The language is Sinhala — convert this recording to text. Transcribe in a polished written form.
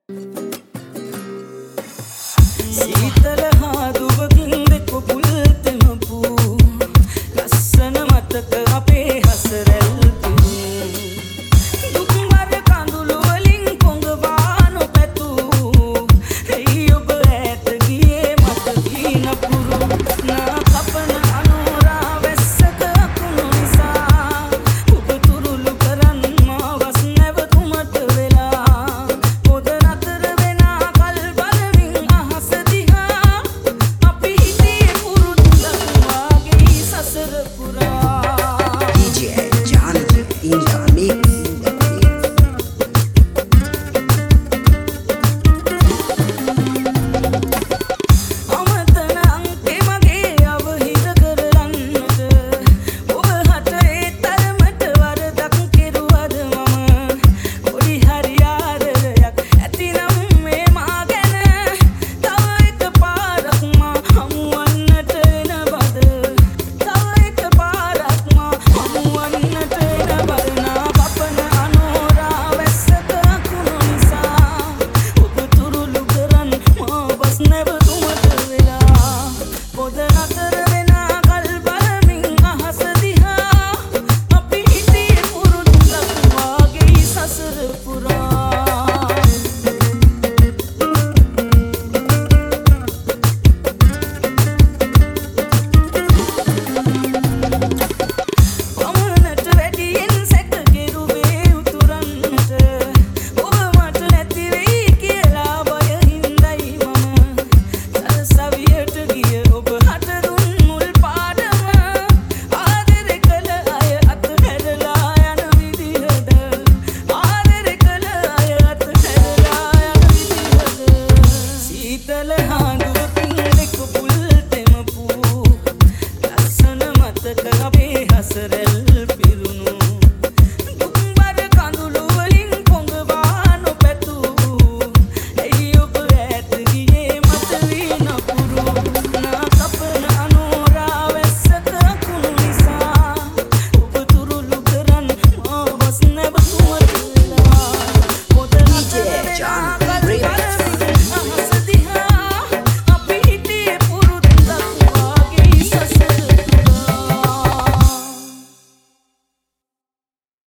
සීතල හා දුවකින් දෙක පුල්තෙම පූ ලස්සන මතක අපේ හසරැල් දුක්වර කඳුළු වලින් කොඟවා නොපැතූ ඇයි ඔබ ඈත ගියේ මට දීන පුරු නා කපන අනෝරා වැස්සක අකුණු නිසා ඔබ තුරුළු කරන් මා වස් නැවතුමට වෙලා පොද නතර වෙනා කල් බලමින් අහස දිහා අපි හිටියේ පුරුද්දක් වාගේ සසර පුරා DJ Jonathan in the mix. අමතන අංකේ මගේ අවහිර කරලන්නට ඔබ හට ඒ තරමට වරදක් කෙරුවද මම පොඩි හරි ආදරයක් ඇතිනම් මේ මා ගැන තව එක පාරක් මා හමුවන්නට එන බද තව එක පාරක් මා හමුවන්නට එන බද නා කපන අනෝරා වැස්සක අකුණු නිසා ඔබ තුරුළු කරන් මා බස් නැවතුමට වෙලා පොද නතර වෙනා කල් බලමින් අහස දිහා අපි හිටියේ පුරුද්දක් වාගේ සසර පුරා පමණට වැඩියෙන් සැක කෙරුවේ උතුරන්නට ඔබ මට නැති වෙයි කියලා බය හින්දයි මම සරසවියට ගිය ඔබ හට දුන් මුල් පාඩම ආදරේ කළ අය අතහැරලා යන විදිහද ආදරේ කළ අය අතහැරලා යන විදිහද සීතල හා